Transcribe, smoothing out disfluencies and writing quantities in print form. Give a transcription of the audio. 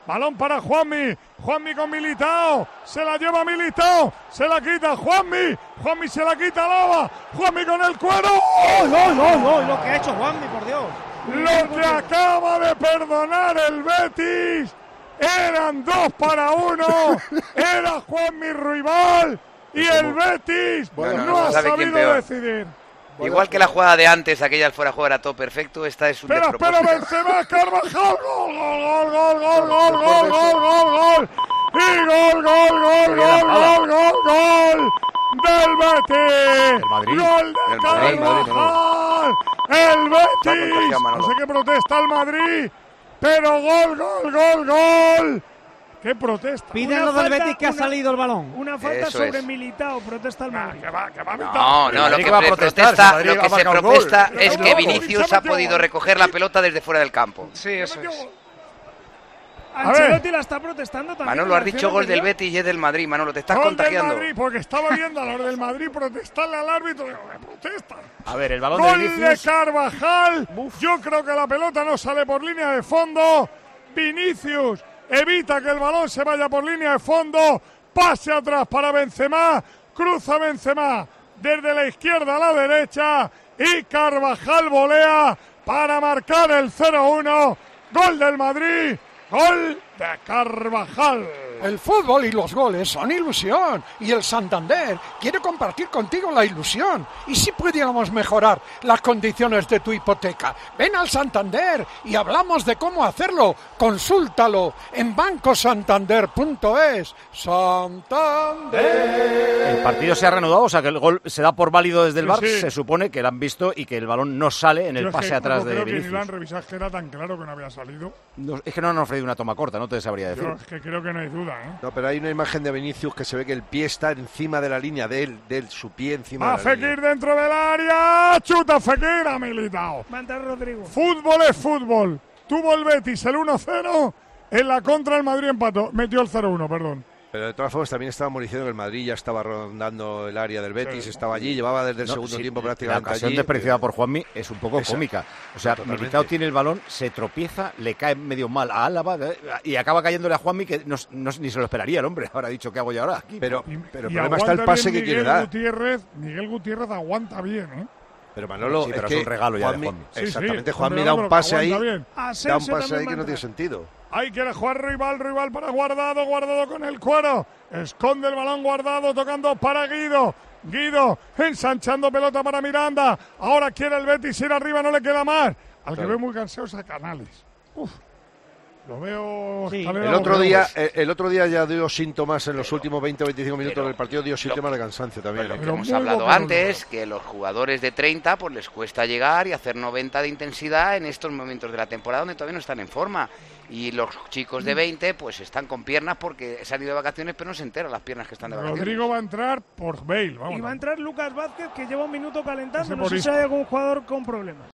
Balón para Juanmi. Juanmi con Militao. Se la lleva Militao. Se la quita Juanmi. Juanmi se la quita Lava. Juanmi con el cuero. ¡Oh! Lo que ha hecho Juanmi, por Dios. Lo que acaba de perdonar el Betis. Eran 2-1. Era Juanmi rival. Y el Betis no ha sabido decidir. Igual que la jugada de antes, aquella al fuera de juego era todo perfecto, esta es un despropósito. Pero Benzema, Carvajal, gol. Y gol del Betis. Gol de Carvajal. El Betis. No sé qué protesta el Madrid, pero gol. ¿Qué protesta? Pide a los del Betis que ha salido el balón. Una falta sobre Militao, protesta el Madrid. No, lo que se protesta es que Vinicius ha podido recoger la pelota desde fuera del campo. Sí, eso es. Ancelotti la está protestando también. Manolo, has dicho gol del Betis y es del Madrid. Manolo, te estás contagiando. Del Madrid, porque estaba viendo a los del Madrid protestarle al árbitro. Protesta. A ver, el balón gol de Vinicius. De Carvajal. Yo creo que la pelota no sale por línea de fondo. Vinicius evita que el balón se vaya por línea de fondo. Pase atrás para Benzema. Cruza Benzema desde la izquierda a la derecha. Y Carvajal volea para marcar el 0-1. Gol del Madrid. Gol de Carvajal. El fútbol y los goles son ilusión y el Santander quiere compartir contigo la ilusión. ¿Y si pudiéramos mejorar las condiciones de tu hipoteca? Ven al Santander y hablamos de cómo hacerlo. Consúltalo en bancosantander.es. Santander. El partido se ha reanudado, o sea que el gol se da por válido desde el VAR. Sí. Se supone que lo han visto y que el balón no sale en el pase atrás de Vinicius. Creo que ni lo han revisado, que era tan claro que no había salido. No, es que no han ofrecido una toma corta, no te sabría decir. Yo es que creo que no hay duda, ¿eh? No, pero hay una imagen de Vinicius que se ve que el pie está encima de la línea de él, su pie encima de la Fekir línea. dentro del área. Chuta Fekir, ha Militao. Va a entrar Rodrigo. Fútbol es fútbol. Tuvo el Betis el 1-0. En la contra el Madrid empató. Metió el 0-1, perdón. Pero de todas formas también estábamos diciendo que el Madrid ya estaba rondando el área del Betis, estaba allí, llevaba desde el segundo tiempo prácticamente la ocasión allí. desperdiciada por Juanmi es un poco cómica. O sea, Militao tiene el balón, se tropieza, le cae medio mal a Álava y acaba cayéndole a Juanmi que ni se lo esperaría el hombre. Ahora ha dicho, ¿qué hago yo ahora? Aquí? Pero el problema está el pase que quiere dar. Miguel Gutiérrez aguanta bien, ¿eh? Pero Manolo, pero es un regalo ya de Juanmi. Exactamente, Juanmi da un pase ahí, da un pase ahí que no tiene sentido. Ahí quiere jugar rival para Guardado con el cuero. Esconde el balón Guardado, tocando para Guido. Guido ensanchando pelota para Miranda. Ahora quiere el Betis ir arriba, no le queda más. Al que veo muy cansado es a Canales. Lo veo. Sí. El otro día ya dio síntomas en los últimos 20 o 25 minutos del partido, dio síntomas de cansancio también. Lo que hemos hablado antes, que los jugadores de 30 pues les cuesta llegar y hacer 90 de intensidad en estos momentos de la temporada donde todavía no están en forma. Y los chicos de 20 pues están con piernas porque se han ido de vacaciones, pero no se enteran las piernas que están de vacaciones. Rodrigo va a entrar por Bale. Y va a entrar Lucas Vázquez, que lleva un minuto calentando. No sé por si hay algún jugador con problemas.